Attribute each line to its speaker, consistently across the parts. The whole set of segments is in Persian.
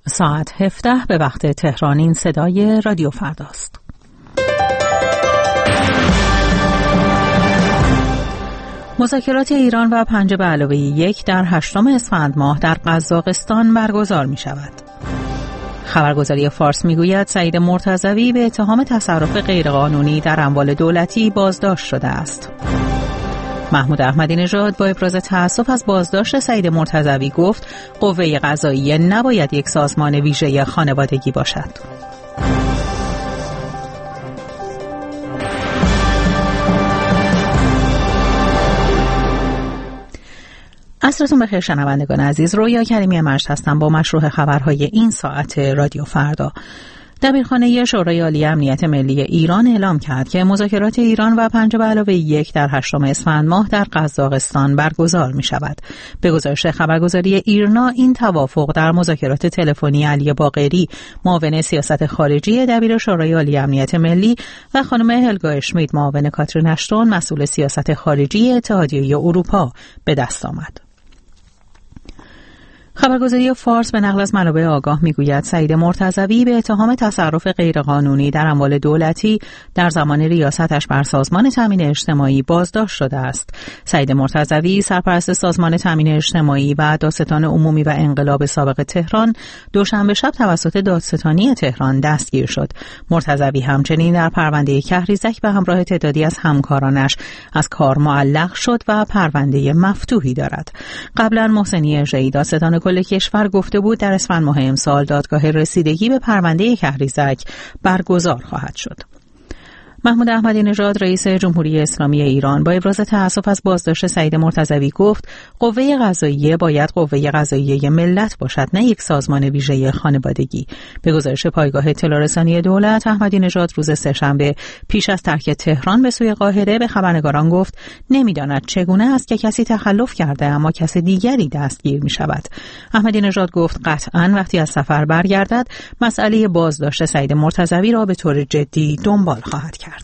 Speaker 1: ساعت 17 به وقت تهران. این صدای رادیو فرداست. مذاکرات ایران و 5+1 در 8 اسفند ماه در قزاقستان برگزار می شود. خبرگزاری فارس می گوید سعید مرتضوی به اتهام تصرف غیرقانونی در اموال دولتی بازداشت شده است. محمود احمدی نژاد با ابراز تأسف از بازداشت سعید مرتضوی گفت قوه قضاییه نباید یک سازمان ویژه خانوادگی باشد. عصرتون بخیر شنوندگان عزیز، رویا کریمی مجد هستم با مشروع خبرهای این ساعت رادیو فردا. دبیرخانه شورای عالی امنیت ملی ایران اعلام کرد که مذاکرات ایران و 5+1 در 8 اسفند ماه در قزاقستان برگزار می شود. به گزارش خبرگزاری ایرنا، این توافق در مذاکرات تلفنی علی باقری، معاون سیاست خارجی دبیر شورای عالی امنیت ملی، و خانم هلگا اشمیت، معاون کاترین اشتون، مسئول سیاست خارجی اتحادیه اروپا، به دست آمد. خبرگزاری فارس به نقل از منابع آگاه میگوید سعید مرتضوی به اتهام تصرف غیرقانونی در اموال دولتی در زمان ریاستش بر سازمان تامین اجتماعی بازداشت شده است. سعید مرتضوی، سرپرست سازمان تامین اجتماعی و دادستان عمومی و انقلاب سابق تهران، دوشنبه شب توسط دادستانی تهران دستگیر شد. مرتضوی همچنین در پرونده کهریزک به همراه تعدادی از همکارانش از کار معلق شد و پرونده مفتوحی دارد. قبلا محسنی ارجایی، دادستان کل کشور، گفته بود در اسفند ماه امسال دادگاه رسیدگی به پرونده کهریزک برگزار خواهد شد. محمود احمدی نژاد، رئیس جمهوری اسلامی ایران، با ابراز تأسف از بازداشت سعید مرتضوی گفت قوه قضاییه باید قوه قضاییه ملت باشد، نه یک سازمان ویژه خانوادگی. به گزارش پایگاه اطلاع رسانی دولت، احمدی نژاد روز سه‌شنبه پیش از ترک تهران به سوی قاهره به خبرنگاران گفت نمیداند چگونه است که کسی تخلف کرده اما کس دیگری دستگیر می شود. احمدی نژاد گفت قطعاً وقتی از سفر برگردد مسئله بازداشت سعید مرتضوی را به طور جدی دنبال خواهد کرد.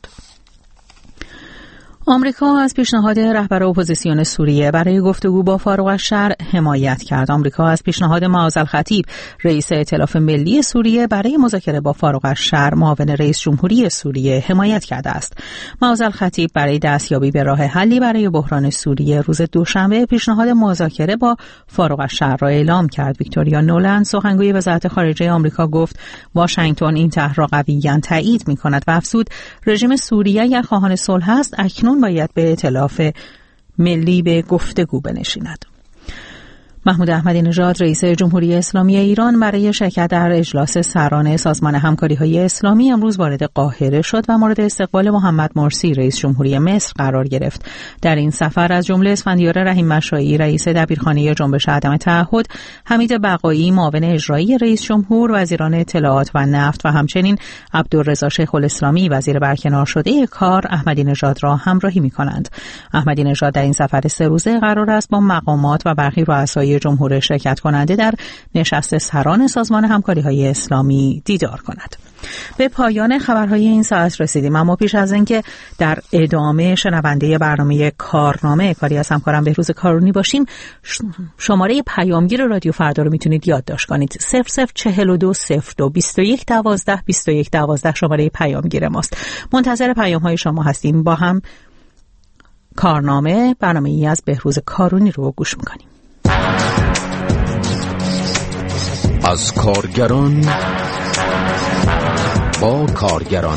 Speaker 1: آمریکا از پیشنهاد رهبر اپوزیسیون سوریه برای گفتگو با فاروق الشرع حمایت کرد. آمریکا از پیشنهاد معاذ الخطیب، رئیس ائتلاف ملی سوریه، برای مذاکره با فاروق الشرع، معاون رئیس جمهوری سوریه، حمایت کرده است. معاذ الخطیب برای دستیابی به راه حلی برای بحران سوریه روز دوشنبه پیشنهاد مذاکره با فاروق الشرع را اعلام کرد. ویکتوریا نولند، سخنگوی وزارت خارجه آمریکا، گفت واشنگتن این طرح را قویاً تایید می‌کند و افزود رژیم سوریه اگر خواهان صلح است اکنون باید به ائتلاف ملی به گفتگو بنشیند. محمود احمدی نژاد، رئیس جمهوری اسلامی ایران، برای شرکت در اجلاس سران سازمان همکاری‌های اسلامی امروز وارد قاهره شد و مورد استقبال محمد مرسی، رئیس جمهوری مصر، قرار گرفت. در این سفر از جمله اسفندیار رحیم مشایی، رئیس دبیرخانه جنبش عدم تعهد، حمید بقایی، معاون اجرایی رئیس جمهور، وزیران اطلاعات و نفت و همچنین عبدالرضا شیخ الاسلامی، وزیر برکنار شده کار، احمدی نژاد را همراهی می‌کنند. احمدی نژاد در این سفر 3 روزه قرار است با مقامات و برخی رؤسای جمهور شرکت کننده در نشست سران سازمان همکاری‌های اسلامی دیدار کند. به پایان خبرهای این ساعت رسیدیم، اما پیش از اینکه در ادامه شنونده برنامه کارنامه کاری از همکارم بهروز کارونی باشیم، شماره پیامگیر رادیو فردا رو میتونید یادداشت کنید. 0042022112 شماره پیامگیر ماست. منتظر پیام‌های شما هستیم. با هم کارنامه، برنامه‌ای از بهروز کارونی رو گوش می‌کنیم.
Speaker 2: از کارگران با کارگران،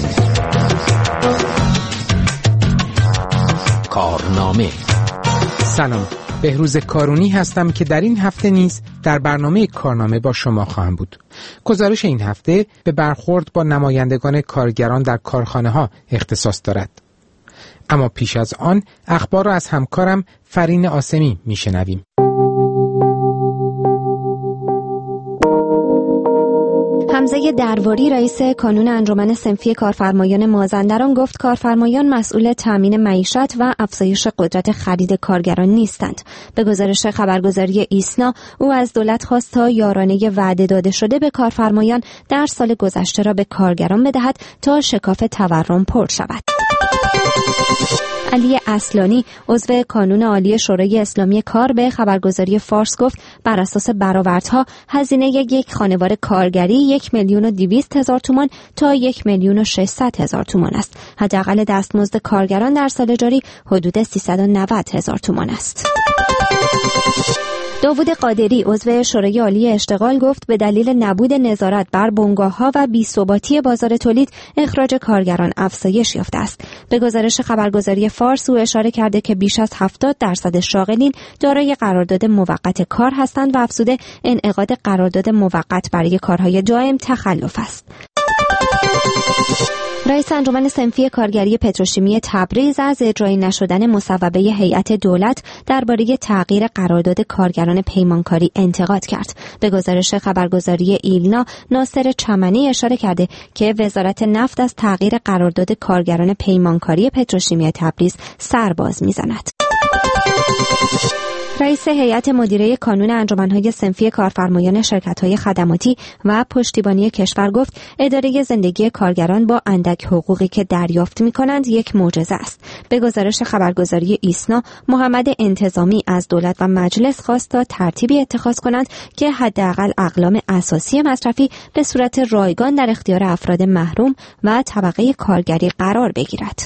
Speaker 2: کارنامه.
Speaker 3: سلام، بهروز کارونی هستم که در این هفته نیز در برنامه کارنامه با شما خواهم بود. گزارش این هفته به برخورد با نمایندگان کارگران در کارخانه ها اختصاص دارد. اما پیش از آن اخبار را از همکارم فرین آسمی میشنویم.
Speaker 4: حمزه درواری، رئیس کانون انجمن صنفی کارفرمایان مازندران، گفت کارفرمایان مسئول تامین معیشت و افزایش قدرت خرید کارگران نیستند. به گزارش خبرگزاری ایسنا، او از دولت خواست تا یارانه وعده داده شده به کارفرمایان در سال گذشته را به کارگران بدهد تا شکاف تورم پر شود. علی اصلانی عضو کانون عالی شورای اسلامی کار به خبرگزاری فارس گفت بر اساس برآوردها هزینه یک خانوار کارگری 1,200,000 تومان تا 1,600,000 تومان است. حداقل دستمزد کارگران در سال جاری حدود 390,000 تومان است. داوود قادری عضو شورای عالی اشتغال گفت به دلیل نبود نظارت بر بنگاه‌ها و بی‌ثباتی بازار تولید اخراج کارگران افزایش یافته است. به گزارش خبرگزاری فارس او اشاره کرده که بیش از 70% شاغلین دارای قرارداد موقت کار هستند و افزوده انعقاد قرارداد موقت برای کارهای دائم تخلف است. رئیس انجمن صنفی کارگری پتروشیمی تبریز از اجرایی نشدن مصوبه هیئت دولت درباره تغییر قرارداد کارگران پیمانکاری انتقاد کرد. به گزارش خبرگزاری ایلنا، ناصر چمنی اشاره کرده که وزارت نفت از تغییر قرارداد کارگران پیمانکاری پتروشیمی تبریز سر باز می‌زند. رئیس هیئت مدیره کانون انجمن‌های صنفی کارفرمایان شرکت‌های خدماتی و پشتیبانی کشور گفت اداره زندگی کارگران با اندک حقوقی که دریافت می‌کنند یک معجزه است. به گزارش خبرگزاری ایسنا، محمد انتظامی از دولت و مجلس خواست تا ترتیبی اتخاذ کنند که حداقل اقلام اساسی مصرفی به صورت رایگان در اختیار افراد محروم و طبقه کارگری قرار بگیرد.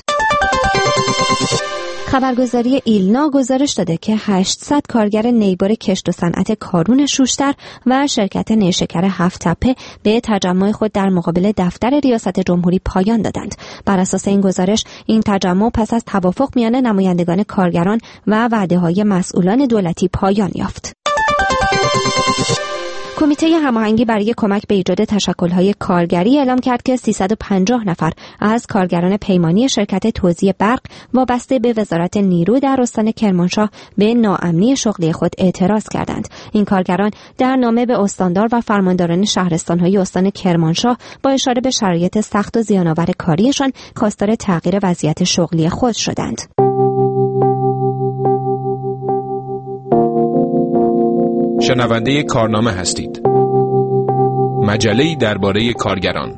Speaker 4: خبرگزاری ایلنا گزارش داده که 800 کارگر نیبار کشت و صنعت کارون شوشتر و شرکت نیشکر هفت‌تپه به تجمع خود در مقابل دفتر ریاست جمهوری پایان دادند. بر اساس این گزارش، این تجمع پس از توافق میان نمایندگان کارگران و وعده‌های مسئولان دولتی پایان یافت. کمیته هماهنگی برای کمک به ایجاد تشکل‌های کارگری اعلام کرد که 350 نفر از کارگران پیمانی شرکت توزیع برق وابسته به وزارت نیرو در استان کرمانشاه به ناامنی شغلی خود اعتراض کردند. این کارگران در نامه به استاندار و فرمانداران شهرستان‌های استان کرمانشاه با اشاره به شرایط سخت و زیان‌آور کاریشان خواستار تغییر وضعیت شغلی خود شدند.
Speaker 5: شنونده کارنامه هستید. مجله‌ای درباره کارگران.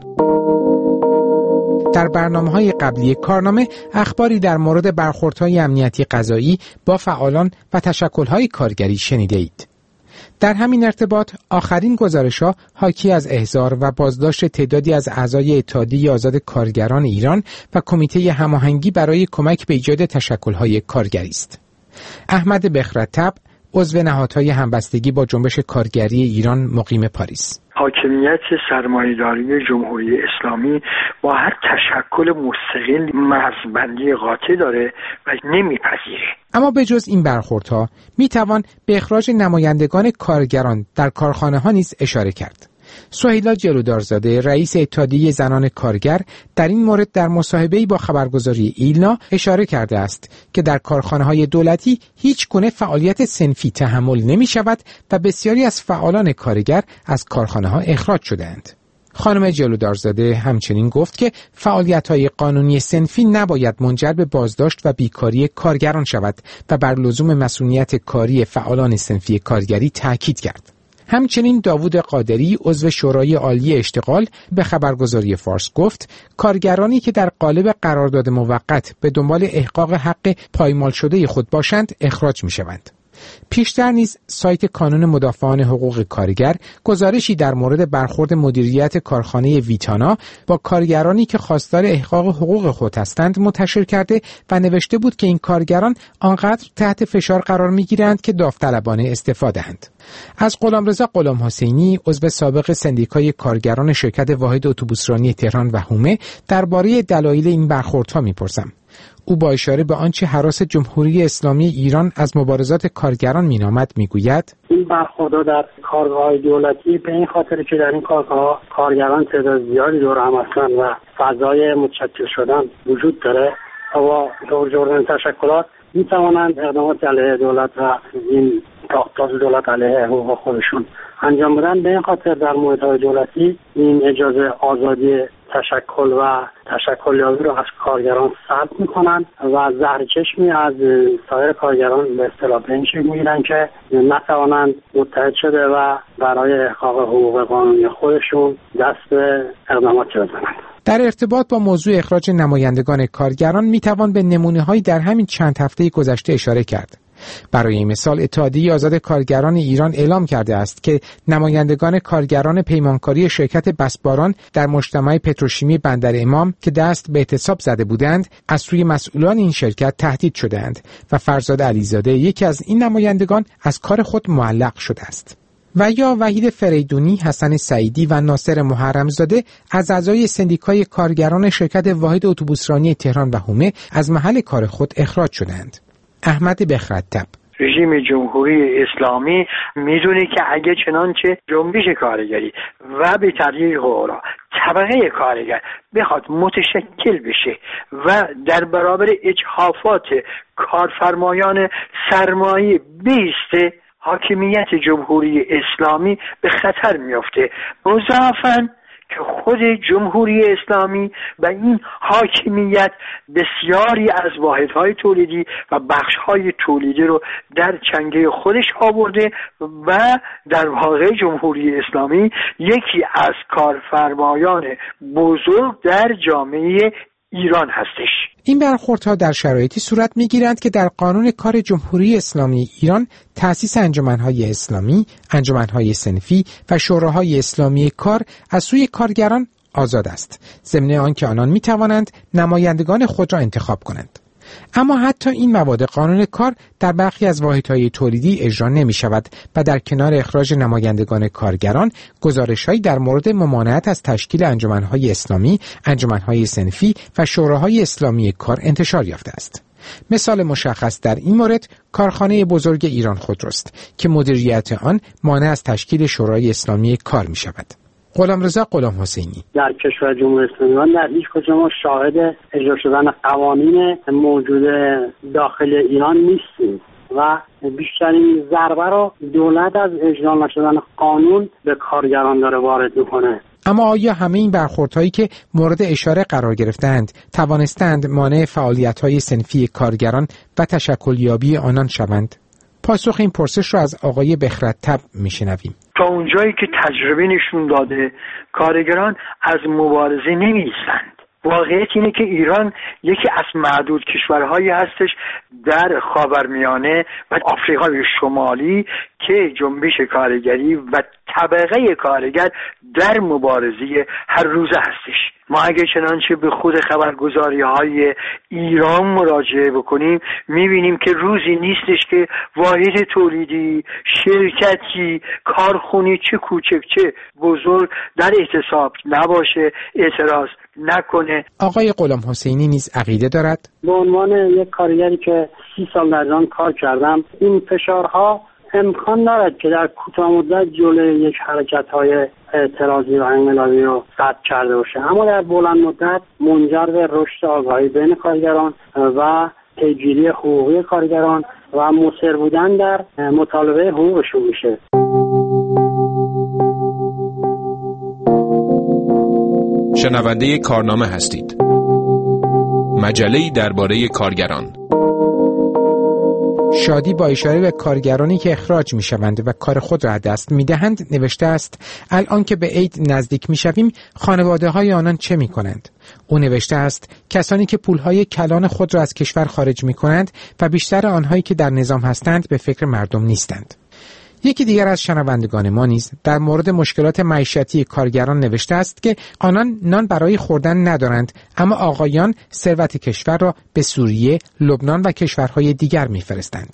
Speaker 3: در برنامه‌های قبلی کارنامه اخباری در مورد برخوردهای امنیتی قضایی با فعالان و تشکل‌های کارگری شنیده اید. در همین ارتباط آخرین گزارش‌ها حاکی از احضار و بازداشت تعدادی از اعضای اتحادیه آزاد کارگران ایران و کمیته هماهنگی برای کمک به ایجاد تشکل‌های کارگری است. احمد بخرت‌طبع عضو نهادهای همبستگی با جنبش کارگری ایران مقیم پاریس:
Speaker 6: حاکمیت سرمایه‌داری جمهوری اسلامی با هر تشکل مستقل مرزبندی قاطع داره و نمیپذیره.
Speaker 3: اما به جز این برخوردها میتوان به اخراج نمایندگان کارگران در کارخانه‌ها نیز اشاره کرد. سهیلا جلودارزاده رئیس اتحادیه زنان کارگر در این مورد در مصاحبه‌ای با خبرگزاری ایلنا اشاره کرده است که در کارخانه‌های دولتی هیچ گونه فعالیت صنفی تحمل نمی‌شود و بسیاری از فعالان کارگر از کارخانه‌ها اخراج شده‌اند. خانم جلودارزاده همچنین گفت که فعالیت‌های قانونی صنفی نباید منجر به بازداشت و بیکاری کارگران شود و بر لزوم مسئولیت کاری فعالان صنفی کارگری تاکید کرد. همچنین داوود قادری عضو شورای عالی اشتغال به خبرگزاری فارس گفت کارگرانی که در قالب قرارداد موقت به دنبال احقاق حق پایمال شده خود باشند اخراج می‌شوند. پیشتر نیز سایت کانون مدافعان حقوق کارگر گزارشی در مورد برخورد مدیریت کارخانه ویتانا با کارگرانی که خواستار احقاق حقوق خود هستند منتشر کرده و نوشته بود که این کارگران آنقدر تحت فشار قرار می‌گیرند که داوطلبانه استفاده دهند. از غلامرضا غلام حسینی عضو سابق سندیکای کارگران شرکت واحد اتوبوسرانی تهران و حومه درباره دلایل این برخوردها می‌پرسم. او با اشاره به آنچه هراس جمهوری اسلامی ایران از مبارزات کارگران مینامد میگوید:
Speaker 7: این برخوردها در کارگاه‌های دولتی به این خاطر که در این کارگاه‌ها کارگران تعداد زیادی دور هم هستند و فضای متشکل شدن وجود داره و دور جردن تشکلات میتوانند اقدامات علیه دولت و این تاختاز دولت علیه حقوق خودشون انجام بدن. به این خاطر در محیط‌های دولتی این اجازه آزادی تشکل و تشکلیابی رو از کارگران سلب میکنن و زهرچشمی از سایر کارگران به اصطلاح به این شکل میگیرن که نتوانند متحد شده و برای احقاق حقوق قانونی خودشون دست به اقدامات بزنند.
Speaker 3: در ارتباط با موضوع اخراج نمایندگان کارگران میتوان به نمونه‌هایی در همین چند هفته گذشته اشاره کرد. برای مثال اتحادیه آزاد کارگران ایران اعلام کرده است که نمایندگان کارگران پیمانکاری شرکت بسباران در مجتمع پتروشیمی بندر امام که دست به اعتصاب زده بودند از سوی مسئولان این شرکت تهدید شدند و فرزاد علیزاده یکی از این نمایندگان از کار خود معلق شده است. و یا وحید فریدونی، حسن سعیدی و ناصر محرمزاده از اعضای سندیکای کارگران شرکت واحد اتوبوسرانی تهران و حومه از محل کار خود اخراج شدند. احمد بخردتب:
Speaker 6: رژیم جمهوری اسلامی میدونه که اگه چنانچه جنبش کارگری و به طریق اورا طبقه کارگر بخواد متشکل بشه و در برابر اجحافات کارفرمایان سرمایه بیسته، حاکمیت جمهوری اسلامی به خطر میفته. مضافاً که خود جمهوری اسلامی و این حاکمیت بسیاری از واحدهای تولیدی و بخشهای تولیدی رو در چنگه خودش آورده و در واقع جمهوری اسلامی یکی از کارفرمایان بزرگ در جامعه ایران هستش.
Speaker 3: این برخوردها در شرایطی صورت می‌گیرند که در قانون کار جمهوری اسلامی ایران تأسیس انجمن‌های اسلامی، انجمن‌های صنفی و شوراهای اسلامی کار از سوی کارگران آزاد است، ضمن آنکه آنان می‌توانند نمایندگان خود را انتخاب کنند. اما حتی این مواد قانون کار در برخی از واحدهای تولیدی اجرا نمی‌شود و در کنار اخراج نمایندگان کارگران، گزارش‌هایی در مورد ممانعت از تشکیل انجمن‌های اسلامی، انجمن‌های صنفی و شوراهای اسلامی کار انتشار یافته است. مثال مشخص در این مورد کارخانه بزرگ ایران خودروست که مدیریت آن مانع از تشکیل شورای اسلامی کار می‌شود. غلامرضا غلامحسینی:
Speaker 7: در کشور جمهوری اسلامی ایران در هیچ کجا ما شاهد اجرا شدن قوانین موجود داخل ایران نیستیم و بیشترین ضربه را دولت از اجرا نشدن قانون به کارگران داره وارد میکنه.
Speaker 3: اما آیا همه این برخوردهایی که مورد اشاره قرار گرفتند توانستند مانع فعالیت‌های صنفی کارگران و تشکلیابی آنان شوند؟ پاسخ این پرسش را از آقای بخردتب میشنویم.
Speaker 6: تا اونجایی که تجربه نشون داده کارگران از مبارزه نمی‌ایستند. واقعیت اینه که ایران یکی از معدود کشورهایی هستش در خاورمیانه و آفریقای شمالی که جنبش کارگری و طبقه کارگر در مبارزه هر روزه هستش. ما اگه چنانچه به خود خبرگزاری‌های ایران مراجعه بکنیم می‌بینیم که روزی نیستش که واحد تولیدی، شرکتی، کارخونی چه کوچک چه بزرگ در اعتصاب نباشه، اعتراض نکنه.
Speaker 3: آقای غلامحسینی نیز عقیده دارد.
Speaker 7: به عنوان یک کارگری که 30 سال در ایران کار کردم، این فشارها امکان دارد که در کوتاه مدت جلوی یک حرکت‌های اعتراضی و انقلابی رو قطع کرده باشه، اما در بلند مدت منجر به رشد آگاهی بین کارگران و پیگیری حقوقی کارگران و مصر بودن در مطالبه حقوقشون میشه.
Speaker 5: شنونده کارنامه هستید. مجله‌ای درباره کارگران.
Speaker 3: شادی با اشاره به کارگرانی که اخراج می‌شوند و کار خود را دست می‌دهند نوشته است: الان که به عید نزدیک می‌شویم خانواده‌های آنان چه می‌کنند؟ او نوشته است: کسانی که پول‌های کلان خود را از کشور خارج می‌کنند و بیشتر آنهایی که در نظام هستند به فکر مردم نیستند. یکی دیگر از شنوندگان ما نیز در مورد مشکلات معیشتی کارگران نوشته است که آنان نان برای خوردن ندارند، اما آقایان ثروت کشور را به سوریه، لبنان و کشورهای دیگر می‌فرستند.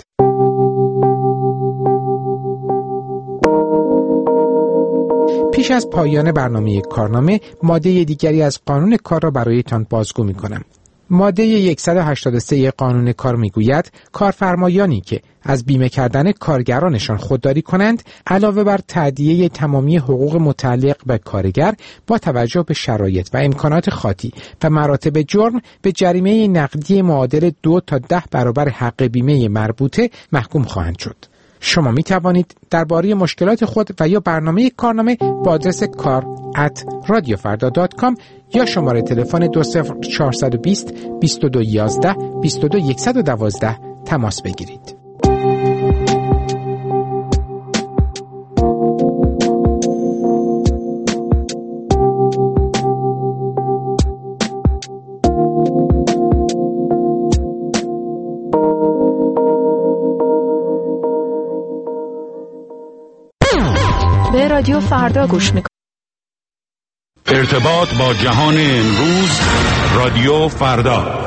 Speaker 3: پیش از پایان برنامه کارنامه ماده دیگری از قانون کار را برایتان بازگو می‌کنم. ماده 183 قانون کار میگوید کارفرمایانی که از بیمه کردن کارگرانشان خودداری کنند علاوه بر تأدیه تمامی حقوق متعلق به کارگر با توجه به شرایط و امکانات خاطی و مراتب جرم به جریمه نقدی معادل 2 تا 10 برابر حق بیمه مربوطه محکوم خواهند شد. شما می توانید درباره مشکلات خود و یا برنامه کارنامه با آدرس kar@radiofarda.com یا شماره تلفن 20420 2211 22112 تماس بگیرید.
Speaker 8: رادیو فردا گوش میکنید.
Speaker 9: ارتباط با جهان امروز، رادیو فردا.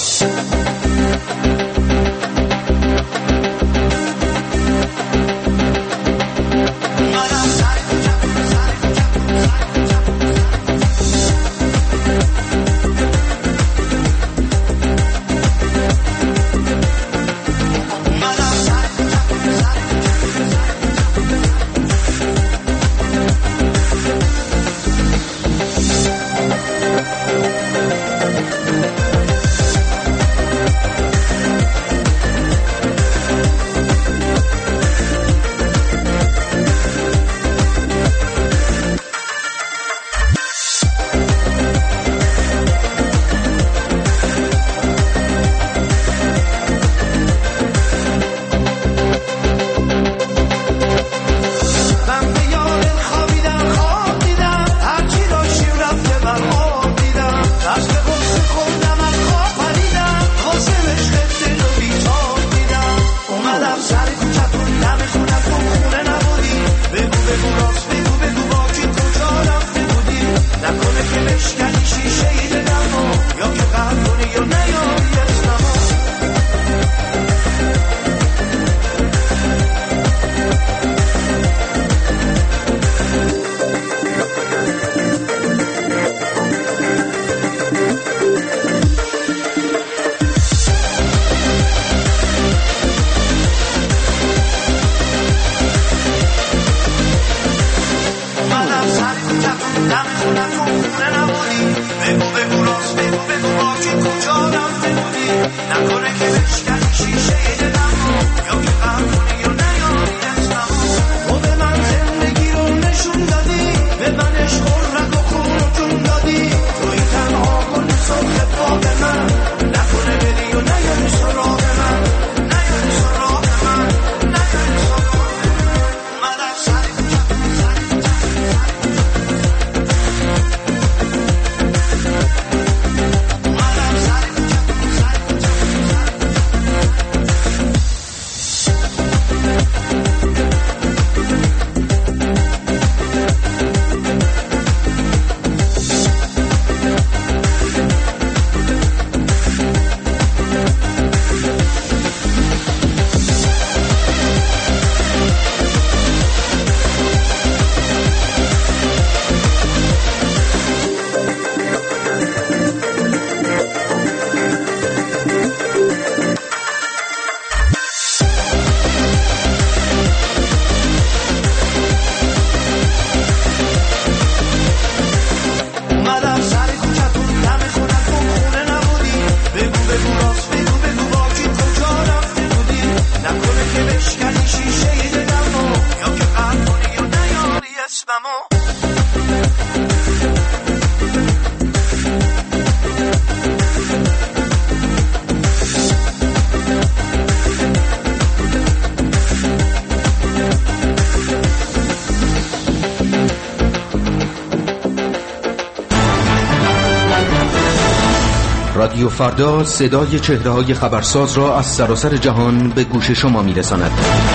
Speaker 2: رادیو فردا صدای چهره‌های خبرساز را از سراسر جهان به گوش شما می‌رساند.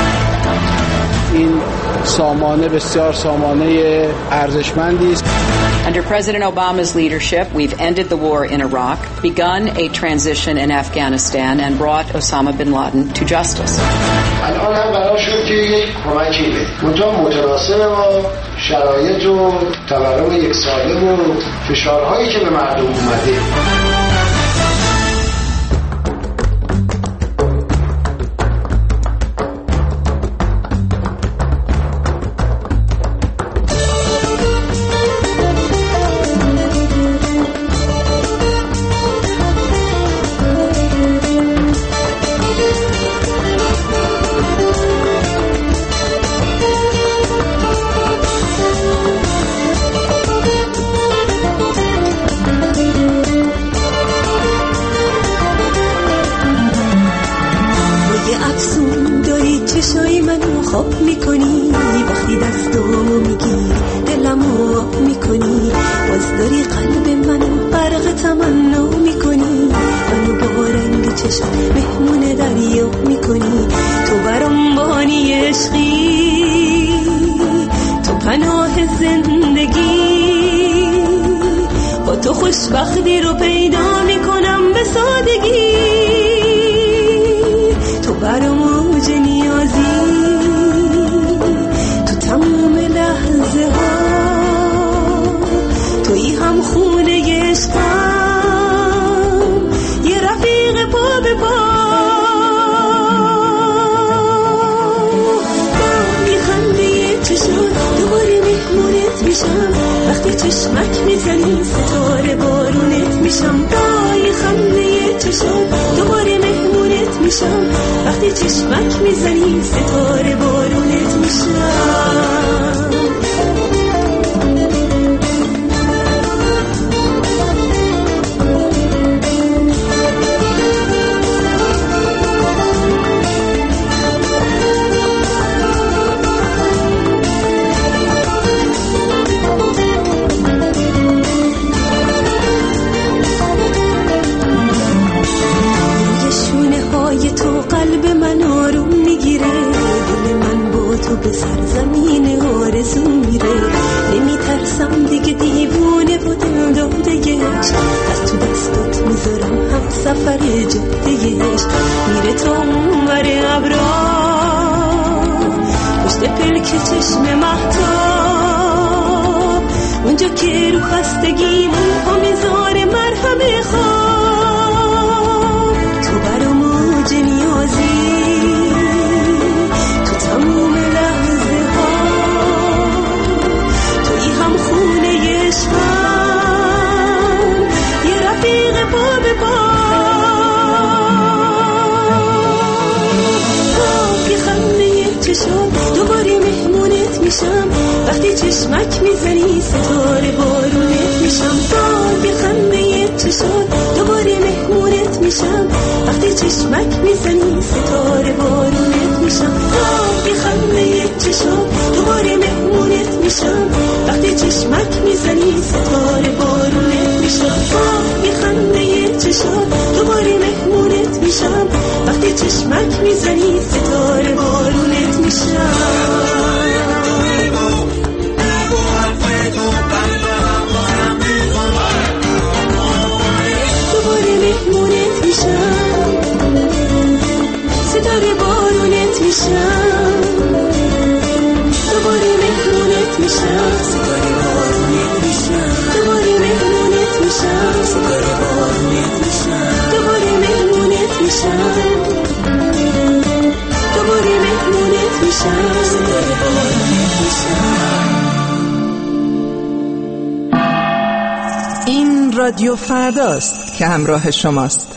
Speaker 10: این سامانه بسیار سامانه ارزشمندی است.
Speaker 11: Under President Obama's leadership, we've ended the war in Iraq, begun a transition in Afghanistan, and brought Osama bin Laden to justice.
Speaker 12: الان هم قرار شد که یک کمکی به متناسب با شرایط و تورم یک ساله و فشارهایی که به مردم اومده.
Speaker 13: چشای منو خواب میکنی، وقتی دستامو میگی دلمو آب میکنی، باز داری قلب منو غرق تمنا میکنی، منو با رنگ چشم مهمون دریا میکنی. تو برام بانی عشقی، تو پناه زندگی، با تو خوشبختی رو پیدا میکنم به سادگی. تو برام اوج نیازی، تو تمام لحظه ها تویی هم خونه عشقم، یه رفیق پا به پا. دوباره مهمونت میشم وقتی چشمک میزنی، ستاره بارونت میشم. دای خنده چشم دوباره مهمونت میشم وقتی چشمک میزنی، ستاره بارونت میشم. تو به سرزمین آرزو میره، نمیترسم دیگه دیوونه و دل دادهش، از تو دستات میذارم هم سفر جادهش. میره تا اونور ابرا پشت پلک چشم مهتاب، اونجا که رو خستگیمون ها میذاره مرهم خواب. تو برام اوج نیازی، تو تموم لحظه ها تویی هم خونه عشقم، یه رفیق پا به پا. یه خنده چشم دوباره مهمونت میشم وقتی چشمک میزنی، ستاره بارونت میشم. یه خنده چشم دوباره مهمونت میشم وقتی چشمک میزنی، ستاره بارونت میشم. یه خنده چشم دوباره مهمونت میشم وقتی چشمک میزنی، ستاره بارونت میشم. یه خنده چشم دوباره مهمونت میشم وقتی چشمک میزنی، ستاره بارونت میشم. مهمونت میشم، ستاره بارونت میشم. دوباره مهمونت میشم، ستاره بارونت میشم. دوباره مهمونت میشم، ستاره بارونت میشم. دوباره مهمونت میشم، دوباره مهمونت میشم، ستاره بارونت میشم.
Speaker 8: این رادیو فرداست که همراه شماست.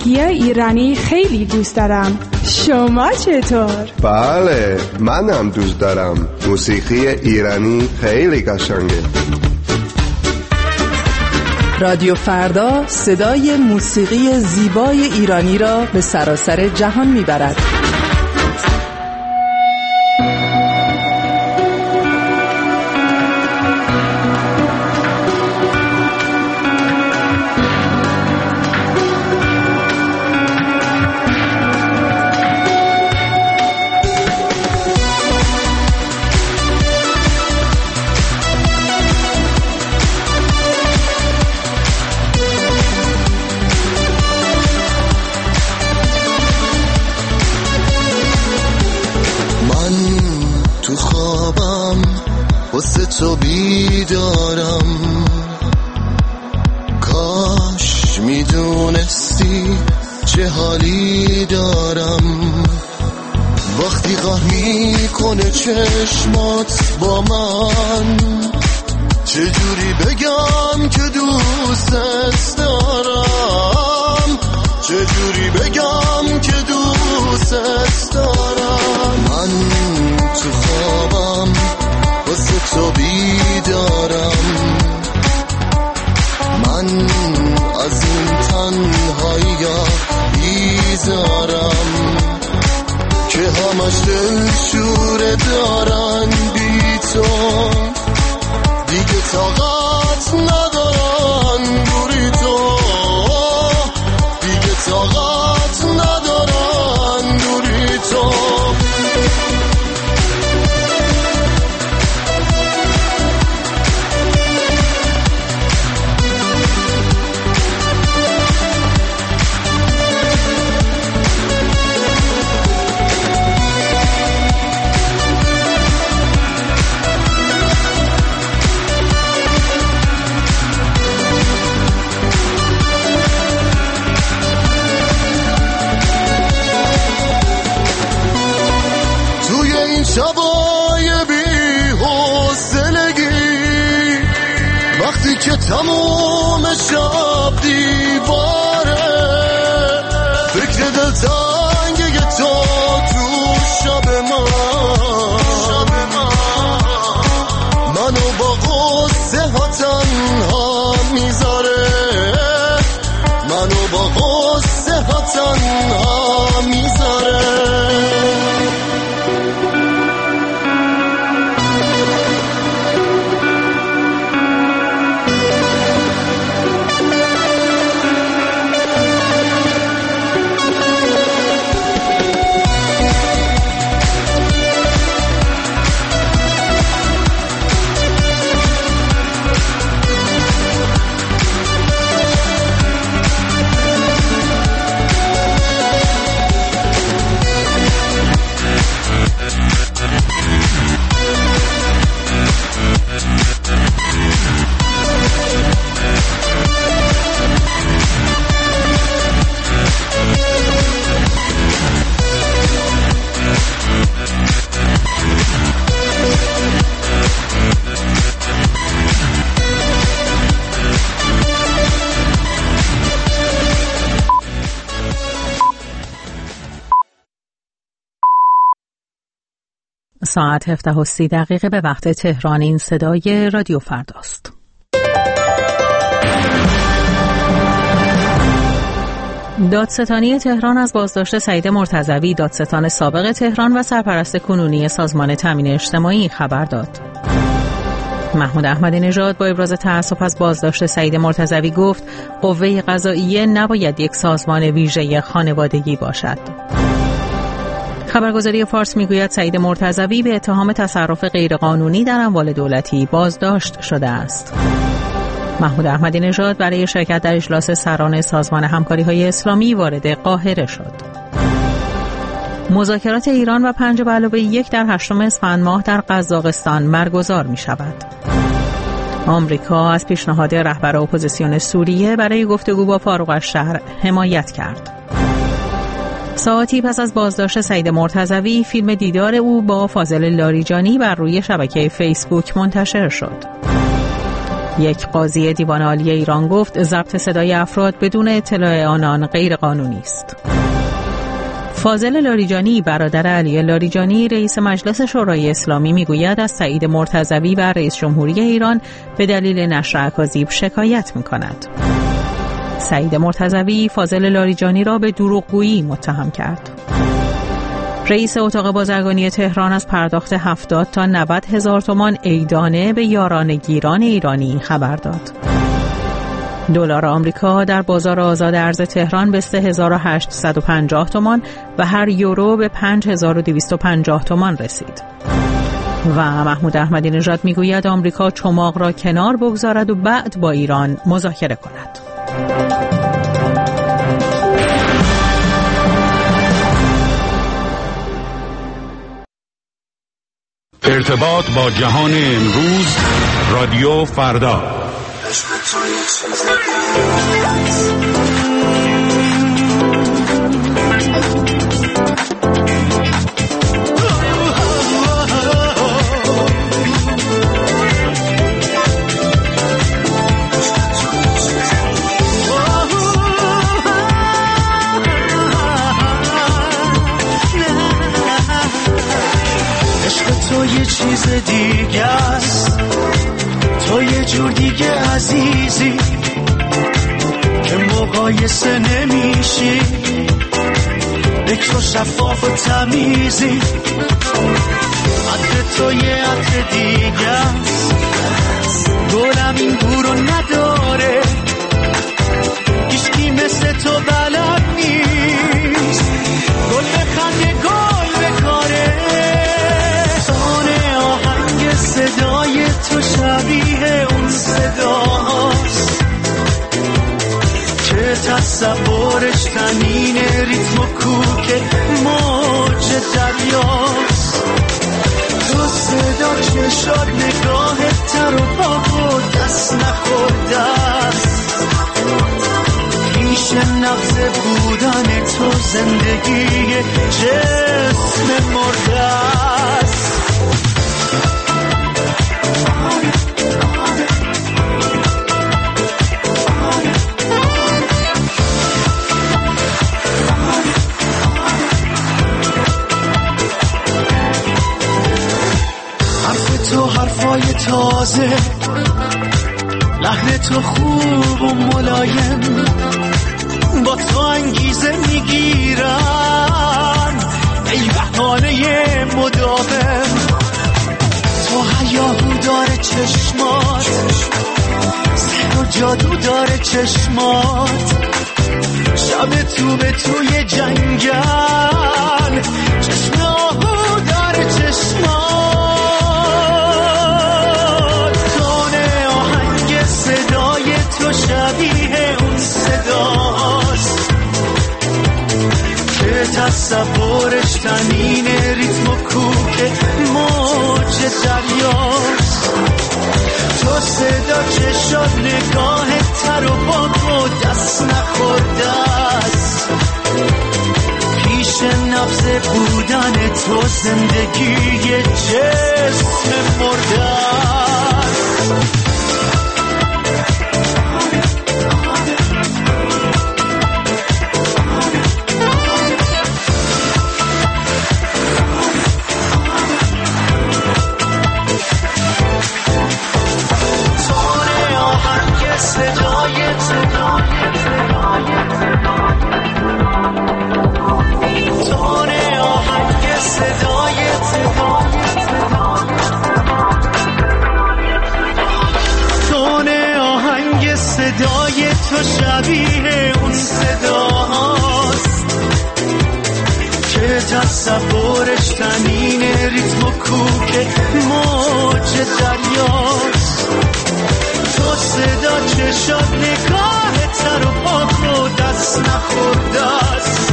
Speaker 14: موسیقی ایرانی خیلی دوست دارم. شما چطور؟
Speaker 15: بله، منم دوست دارم. موسیقی ایرانی خیلی قشنگه.
Speaker 8: رادیو فردا صدای موسیقی زیبای ایرانی را به سراسر جهان میبرد.
Speaker 16: تو بیدارم، کاش میدونستی چه حالی دارم. وقتی قهر میکنه چشمات با من، چجوری بگم که دوستت دارم، چجوری بگم که دوستت دارم. من تو خوابم واسه تو بیدارم، من از این تنهایی‌ها بیزارم که همش دلشوره دارن بی تو، دیگه طاقت ندارن دوری تو، دیگه طاقت ندارن دوری تو. شبای بی حوصلگی، وقتی که تموم شب دیواره، فکر دلتنگی تو شب منو با غصه ها تنها میذاره، منو با غصه ها تنها میذاره.
Speaker 1: ساعت 17:30 به وقت تهران. این صدای رادیو فرداست. دادستانی تهران از بازداشت سعید مرتضوی، دادستان سابق تهران و سرپرست کنونی سازمان تامین اجتماعی خبر داد. محمود احمدی نژاد با ابراز تأسف از بازداشت سعید مرتضوی گفت قوه قضاییه نباید یک سازمان ویژه خانوادگی باشد. خبرگزاری فارس میگوید سعید مرتضوی به اتهام تصرف غیرقانونی در اموال دولتی بازداشت شده است. محمود احمدی نژاد برای شرکت در اجلاس سران سازمان همکاری‌های اسلامی وارد قاهره شد. مذاکرات ایران و 5+1 در 8 اسفند ماه در قزاقستان برگزار می شود. آمریکا از پیشنهاد رهبر اپوزیسیون سوریه برای گفتگو با فاروق الشهر حمایت کرد. ساعتی پس از بازداشت سعید مرتضوی، فیلم دیدار او با فاضل لاریجانی بر روی شبکه فیسبوک منتشر شد. یک قاضی دیوان عالی ایران گفت ضبط صدای افراد بدون اطلاع آنان غیر قانونی است. فاضل لاریجانی برادر علی لاریجانی رئیس مجلس شورای اسلامی میگوید از سعید مرتضوی و رئیس جمهوری ایران به دلیل نشر اکاذیب شکایت می‌کند. سعید مرتضوی فاضل لاریجانی را به دروغگویی متهم کرد. رئیس اتاق بازرگانی تهران از پرداخت 70 تا 90 هزار تومان عیدانه به یاران گیران ایرانی خبر داد. دلار آمریکا در بازار آزاد ارز تهران به 3850 تومان و هر یورو به 5250 تومان رسید. و محمود احمدی نژاد میگوید آمریکا چماق را کنار بگذارد و بعد با ایران مذاکره کند.
Speaker 9: ارتباط با جهان امروز، رادیو فردا.
Speaker 17: تو یه چیز دیگه است، تو یه جور دیگه عزیزی که مقایسه نمیشی، بکر و شفاف و تمیزی، عطر تو یه عطر دیگه است، گلم این گورو نداره، هیچکی مثل تو بلد نیست، گل بخنده گل بکاره، صدای تو شبیه اون صداست که تصورش تنین ریتم و کوک موج دریاست، تو صدا چشات نگاه تر و پاک و دست نخورده است، پیش نبض بودن تو زندگی جسم مرده است. تو حرفای تازه، لحن تو خوب و ملایم، با تو انگیزه میگیرن ای بهانه مداوم، تو هیاهو داره چشمات، سحر و جادو داره چشمات، شب تو به توی جنگل، چشم آهو داره چشمات، تو شبیه اون صداست که تصورش تنین ریتم و کوک موج دریاست، تو صدا چشات نگاه تر و پاک و دست نخورده است، پیش نبض بودن تو زندگی جسم مرده است. صدای تو شبیه اون صداست که تصورش تنین ریتم و کوک موج دریاست، تو صدا چشات نگاه تر و پاک و دست نخورده است،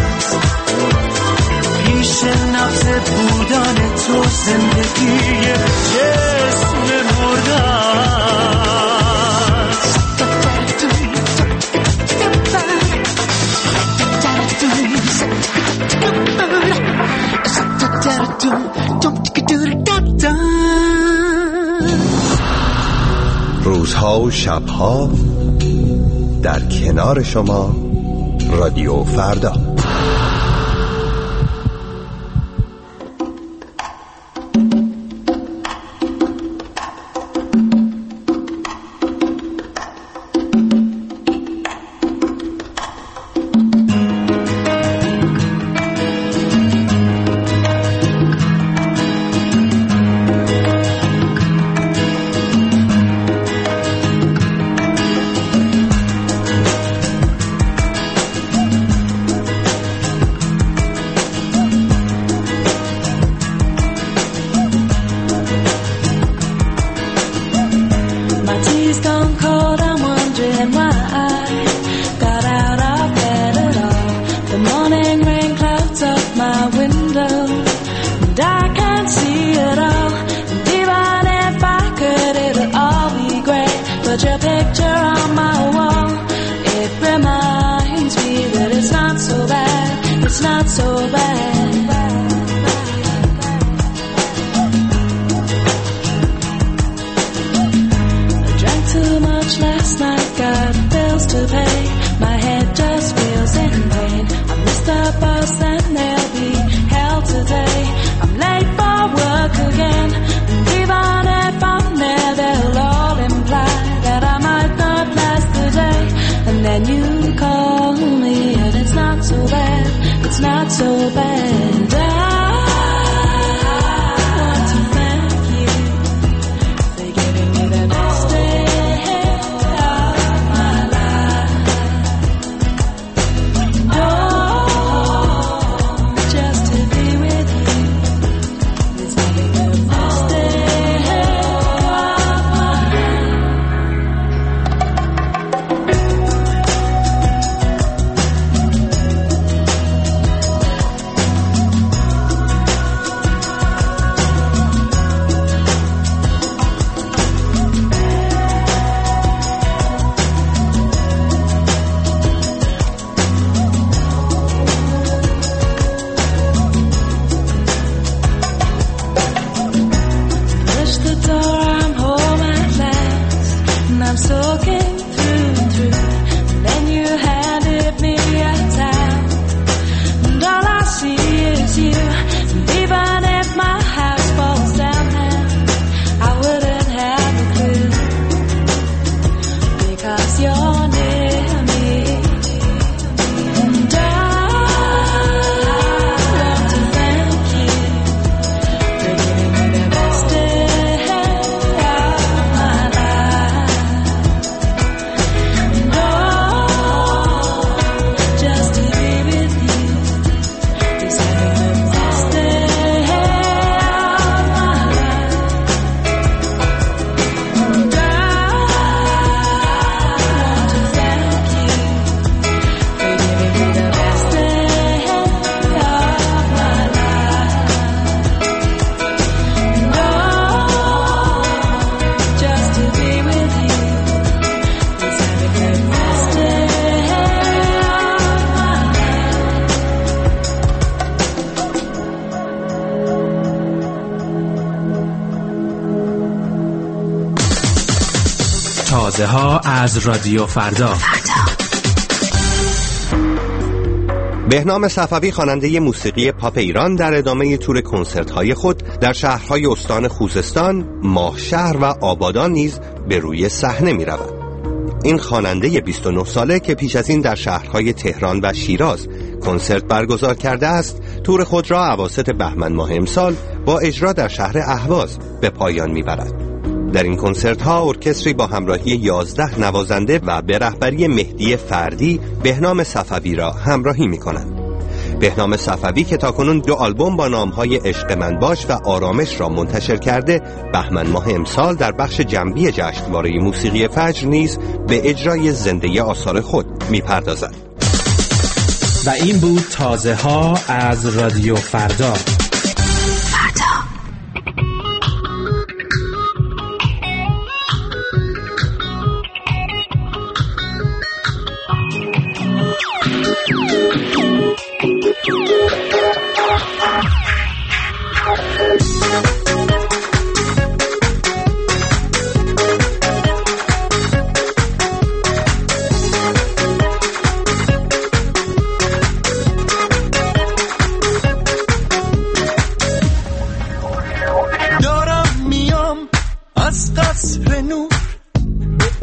Speaker 17: پیش نبض بودن تو زندگی جسم مرده است.
Speaker 2: روزها
Speaker 15: روزها و شبها در کنار شما رادیو فردا.
Speaker 18: تازه ها از رادیو فردا.
Speaker 15: بهنام صفوی خواننده موسیقی پاپ ایران در ادامه تور کنسرت‌های خود در شهرهای استان خوزستان، ماهشهر و آبادان نیز به روی صحنه می‌رود. این خواننده 29 ساله که پیش از این در شهرهای تهران و شیراز کنسرت برگزار کرده است، تور خود را اواسط بهمن ماه امسال با اجرا در شهر اهواز به پایان می‌برد. در این کنسرت ها ارکستری با همراهی 11 نوازنده و به رهبری مهدی فردی بهنام صفوی را همراهی می کنند. بهنام صفوی که تاکنون 2 آلبوم با نامهای عشق من باش و آرامش را منتشر کرده، بهمن ماه امسال در بخش جنبی جشنواره موسیقی فجر نیز به اجرای زنده آثار خود می پردازد.
Speaker 18: و این بود تازه ها از رادیو فردا.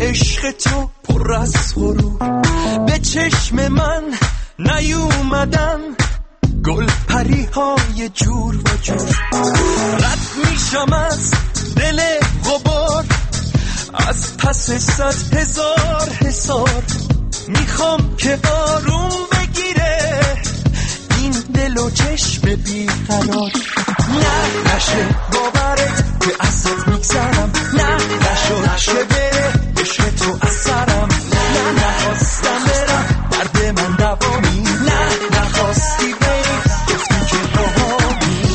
Speaker 17: عشق تو پر از غرور، به چشم من نیومدن گل پری های جور و جور. رد میشم از دل غبار، از پس 100,000 حصار. میخوام که آروم بگیره این دل و چشم بیقرار. نه نشه باورت که ازت میگذرم، نه نشه بره عشق تو از سرم. نه نخواستم برم درد من دوامی، نه نخواستی بری گفتی که باهامی.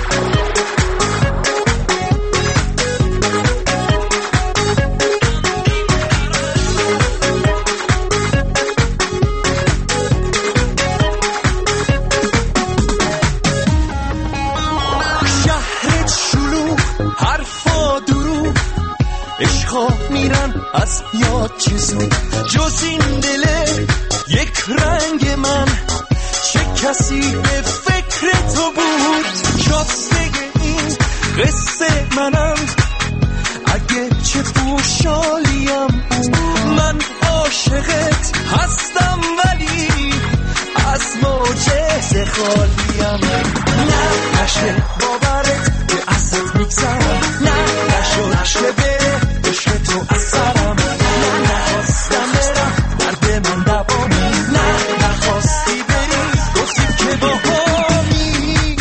Speaker 17: شهرت شلوغ حرفا دروغ، عشقا میرن از یاد چه زود. جز این دله یک رنگ من، چه کسی به فکر تو بود. شاسته این قصه منم، اگه چه خوشحالیم. من عاشقت هستم ولی از معجزه خالیم. نه نشه باورت که ازت میگذرم، نه نشه بره عشق تو از سرم. نه نخواستم برم درد من دوامی، نه نخواستی بری گفتی که باهامی.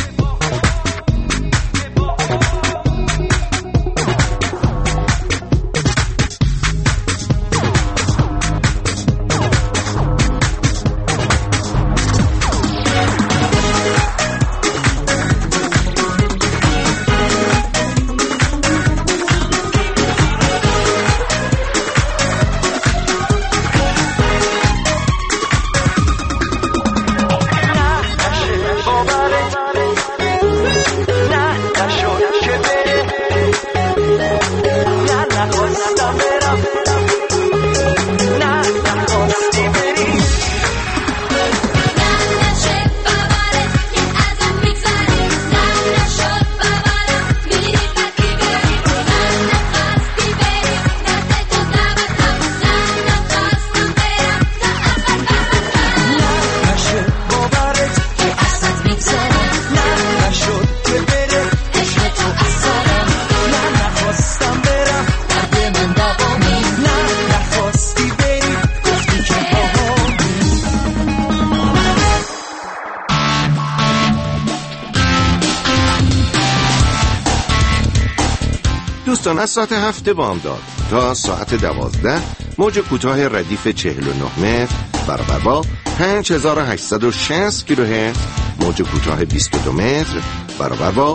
Speaker 19: دوستان از ساعت 7 بامداد تا ساعت 12 موج کوتاه ردیف 49 متر برابر با 5860 کیلوهرتز، موج کوتاه 22 متر برابر با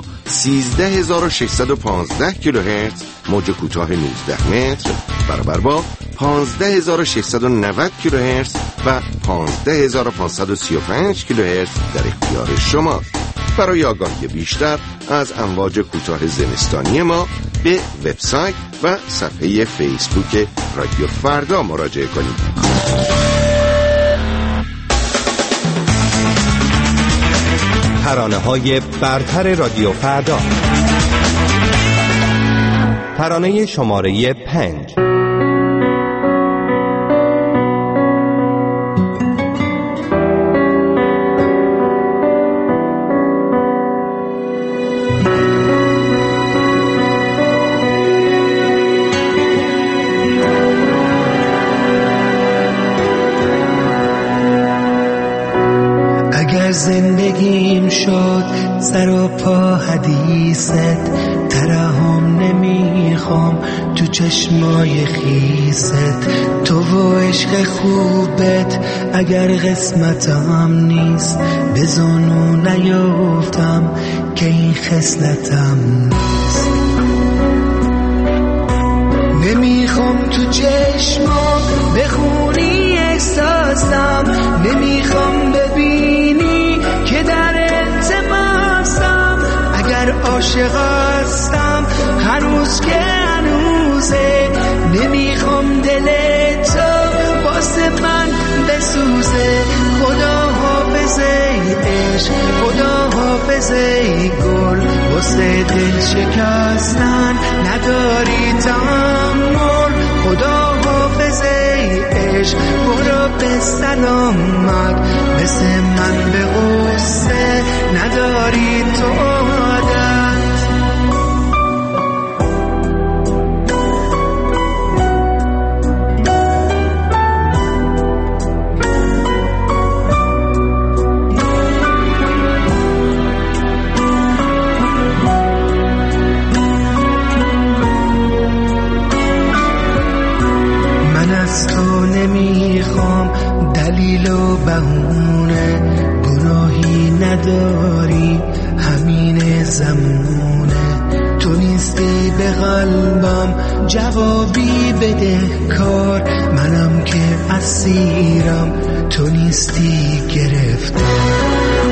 Speaker 19: 13615 کیلوهرتز، موج کوتاه 19 متر برابر با 15690 کیلوهرتز و 15535 کیلوهرتز در اختیار شما. برای آگاهی بیشتر از امواج کوتاه زمستانی ما به وبسایت و صفحه فیسبوک رادیو فردا مراجعه کنید.
Speaker 15: ترانه‌های برتر رادیو فردا. ترانه شماره 5.
Speaker 20: زندگیم شد سر و پا حدیثت، ترحم نمیخوام تو چشمای خیست. تو و عشق خوبت اگر قسمتم نیست، به زانو نیفتم که این خصلتم نیست. نمیخوام تو چشمام بخونی احساسم، نمیخوام ببینی که در التماسم. اگر عاشق هستم هنوز که هنوزه، نمیخوام دل تو واسه من بسوزه. خدا حافظه عشق، خدا حافظه گل، واسه دل شکستن نداری تحمل. خدا حافظه ای عشق برو به سلامت، مثل من به غصه نداری تو عادت. نمیخوام دلیل و بهونه، گناهی نداری همین زمونه. تو نیستی به قلبم جوابی بده کار، منم که اسیرم تو نیستی گرفتار.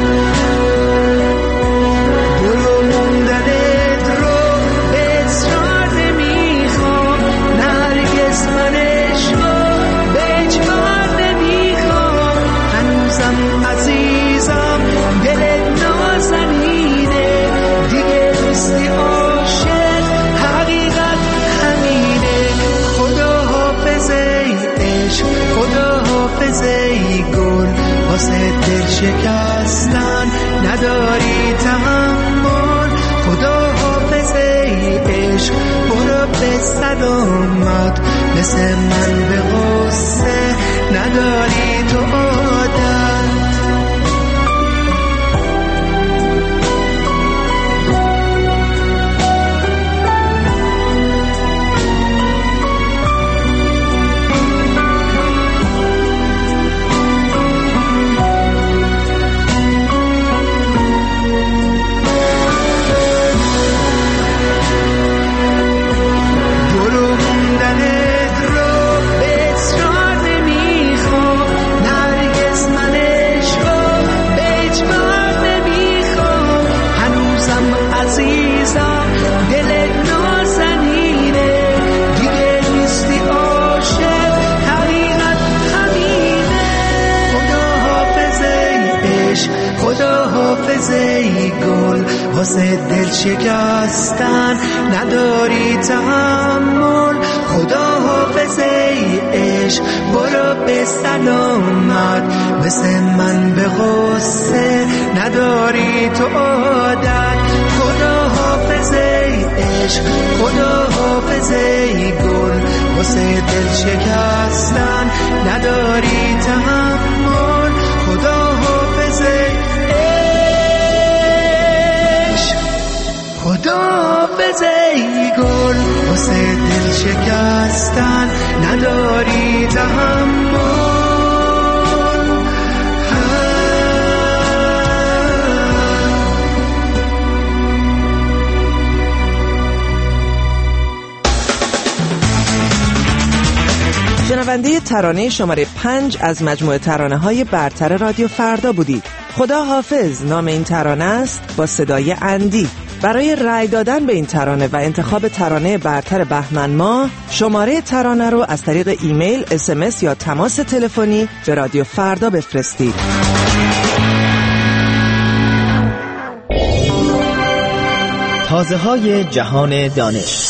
Speaker 20: واسه دل شکستن نداری تحمل، خدا حافظ ای عشق برو به سلامت، مثل من به غصه نداری تو عادت. واسه دل شکستن نداری تحمل، خدا حافظ ای عشق برو به سلامت، مثل من به غصه نداری تو عادت. خدا حافظ ای عشق خدا حافظ ای گل، واسه دل شکستن نداری تحمل، خدا حافظ خدا حافظ ای گل، واسه دل شکستن نداری تحمل.
Speaker 8: شنونده ترانه شماره 5 از مجموعه ترانه‌های برتر رادیو فردا بودید. خدا حافظ نام این ترانه است با صدای اندی. برای رأی دادن به این ترانه و انتخاب ترانه برتر بهمن ماه، شماره ترانه رو از طریق ایمیل، SMS یا تماس تلفنی به رادیو فردا بفرستید.
Speaker 18: تازه‌های جهان دانش.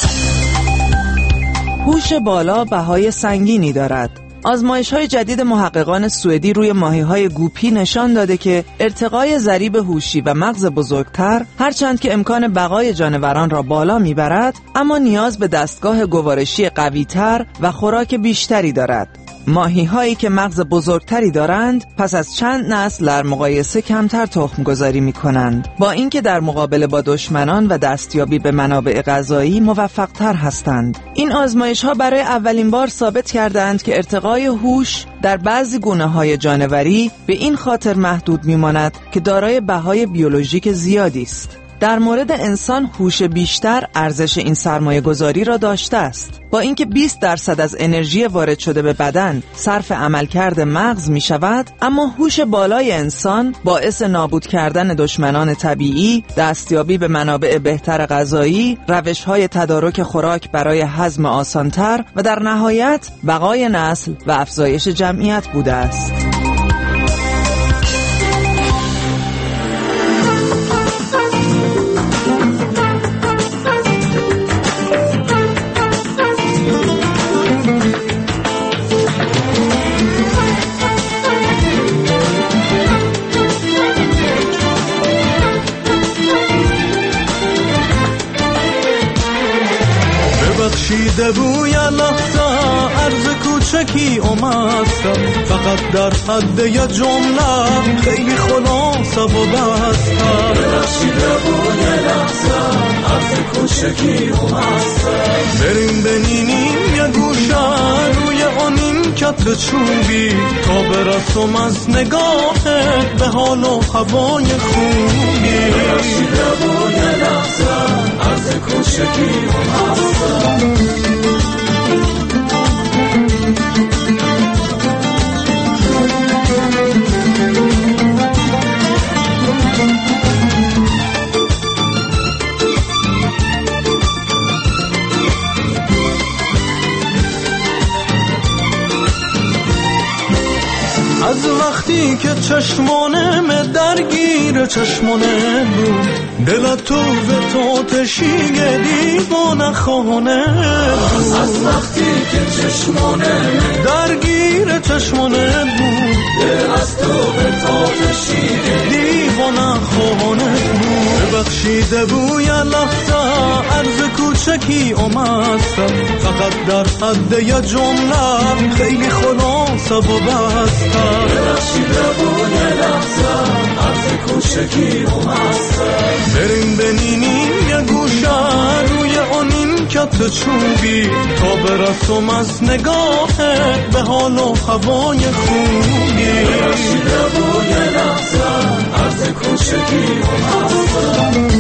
Speaker 8: هوش بالا بهای سنگینی دارد. آزمایش‌های جدید محققان سوئدی روی ماهی‌های گوپی نشان داده که ارتقای ضریب هوشی و مغز بزرگتر هرچند که امکان بقای جانوران را بالا می‌برد، اما نیاز به دستگاه گوارشی قوی‌تر و خوراک بیشتری دارد. ماهی‌هایی که مغز بزرگتری دارند پس از چند نسل در مقایسه کمتر تخم‌گذاری می‌کنند، با اینکه در مقابله با دشمنان و دستیابی به منابع غذایی موفق‌تر هستند. این آزمایش‌ها برای اولین بار ثابت کردند که ارتقای هوش در بعضی گونه‌های جانوری به این خاطر محدود می‌ماند که دارای بهای بیولوژیک زیادی است. در مورد انسان هوش بیشتر ارزش این سرمایه گذاری را داشته است. با اینکه 20% از انرژی وارد شده به بدن صرف عملکرد مغز می شود، اما هوش بالای انسان باعث نابود کردن دشمنان طبیعی، دستیابی به منابع بهتر غذایی، روش‌های تدارک خوراک برای هضم آسانتر و در نهایت بقای نسل و افزایش جمعیت بوده است.
Speaker 17: ببخشید بوی لحظه عرض کوچکی اومدم، فقط در حد یه جمله خیلی خلاصه و بستم.
Speaker 20: ببخشید بوی لحظه عرض کوچکی اومدم،
Speaker 17: بریم بنینیم یه گوشه روی آنین کتر چوبی تا برسم از نگاهت به حال و هوای خوبی.
Speaker 20: ببخشید بوی لحظه عرض کوچکی اومدم.
Speaker 17: از وقتی که چشمانم درگیر چشمانه بود، دل تو و تو تشیه دیوانه خانه بود.
Speaker 20: از وقتی که چشمانم
Speaker 17: درگیر چشمانه بود،
Speaker 20: دل از تو و تو تشیه
Speaker 17: دیوانه خانه بود. ببخشید بوی لحظه عرض کوچکی اومدم، فقط در حد یه جمله خیلی خلاصه و بستم.
Speaker 20: ببخشید بوی لحظه عرض کوچکی اومدم،
Speaker 17: بریم بنینیم یه گوشه روی آنین کتر چوبی تا برسم از نگاهت به حال و هوای خوبی.
Speaker 20: ببخشید بوی لحظه عرض کوچکی اومدم.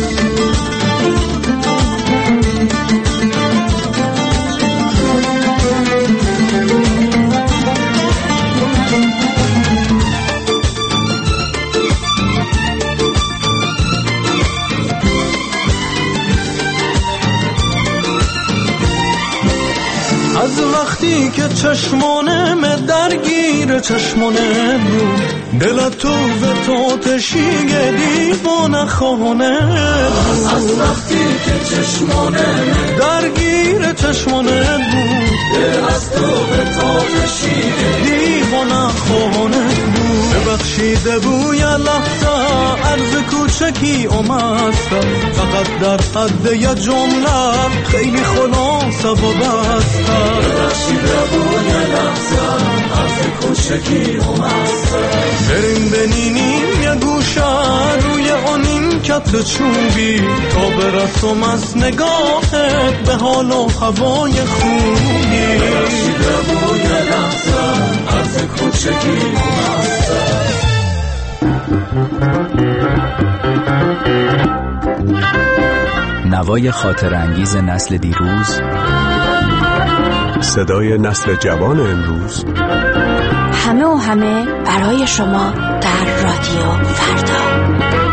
Speaker 17: از وقتی که چشمانم درگیر چشمانه بود، دل تو و تو تشیه دیوانه خانه بود.
Speaker 20: از وقتی که چشمانم
Speaker 17: درگیر چشمانه بود،
Speaker 20: دل از تو و تو تشیه
Speaker 17: دیوانه خانه بود. ببخشید بوی لحظه عرض کوچکی اومدم، فقط در حد یه جمله خیلی خلاصه و بستم.
Speaker 20: ببخشید بوی لحظه عرض کوچکی اومدم،
Speaker 17: بریم بنینیم یه گوشه روی آنین کتر چوبی تا برسم از نگاهت به حال و هوای خوبی.
Speaker 20: ببخشید بوی لحظه عرض کوچکی اومدم.
Speaker 21: نوای خاطر انگیز نسل دیروز،
Speaker 22: صدای نسل جوان امروز،
Speaker 23: همه و همه برای شما در رادیو فردا.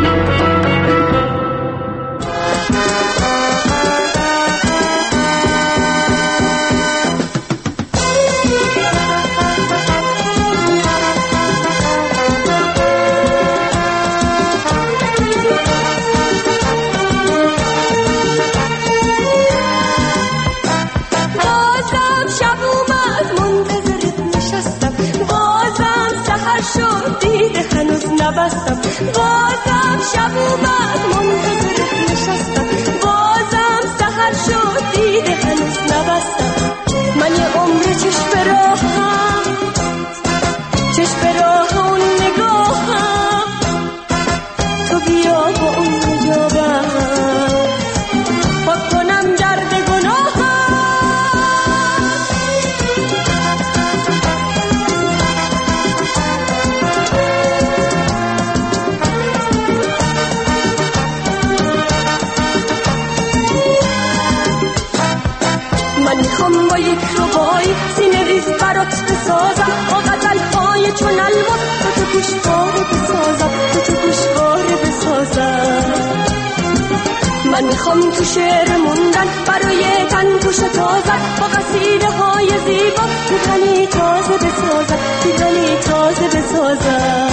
Speaker 13: بازم شب اومد منتظرت نشستم، بازم سحر شد دیده هنوز نبستم. من یه عمر چشم به راهم، چشم به راه اون نگاهم، تو بیا با اون نجابم پاک کنم درد گناهم. میخوام با یک ربایی سینه ریز برات بسازم، با غزل‌های چون الوان تو گوشواره بسازم، تو گوشواره بسازم. من میخوام تو شعر موندن برای تن تو شتازم، با قصیده های زیبا میتونی تازه بسازم، میتونی تازه بسازم.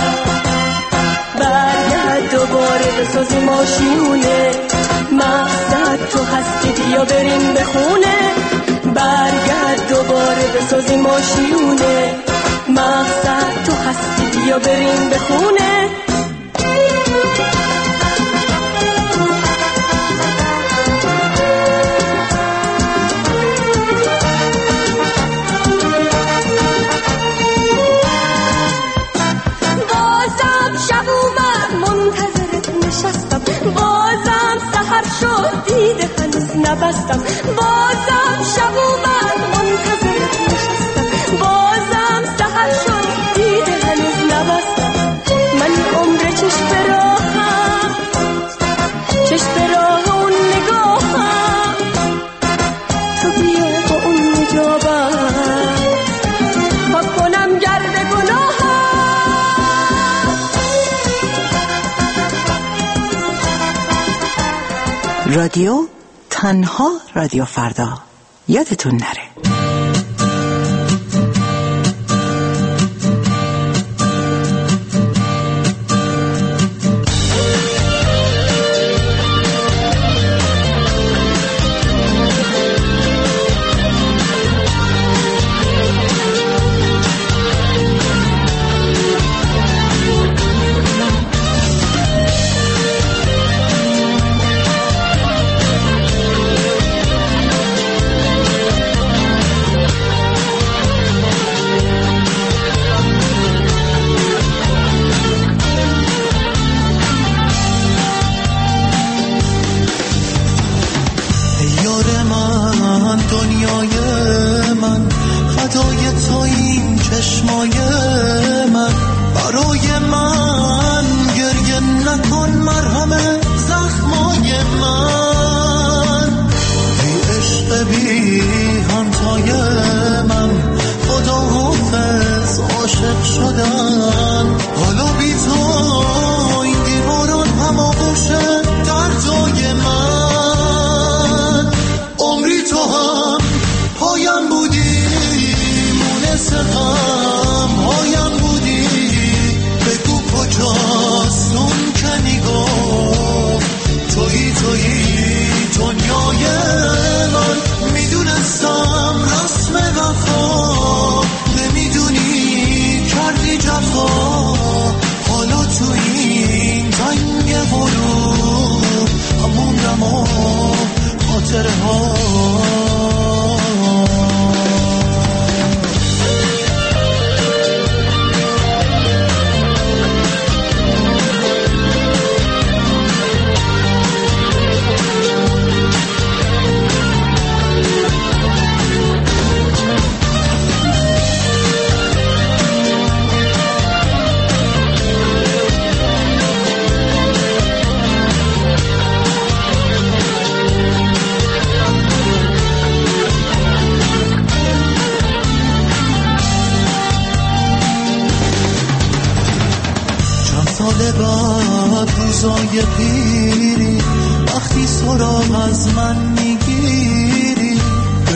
Speaker 13: برگرد دوباره بسازی ماشیونه، مقصد تو هستی بیا بریم به خونه. برگرد دوباره بسازی ماشیونه، مقصد تو هستی بیا بریم به خونه. نبستم، بازم شب اومد منتظرت نشستم، بازم سحر شد دیده هنوز نبستم. من عمر چشم به راهم، چشم به راه اون نگاهم، تو بیا با اون نجابم پاک کنم گرد گناهم.
Speaker 4: رادیو تنها رادیو فردا، یادتون نره.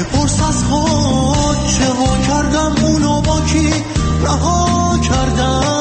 Speaker 16: رها کردم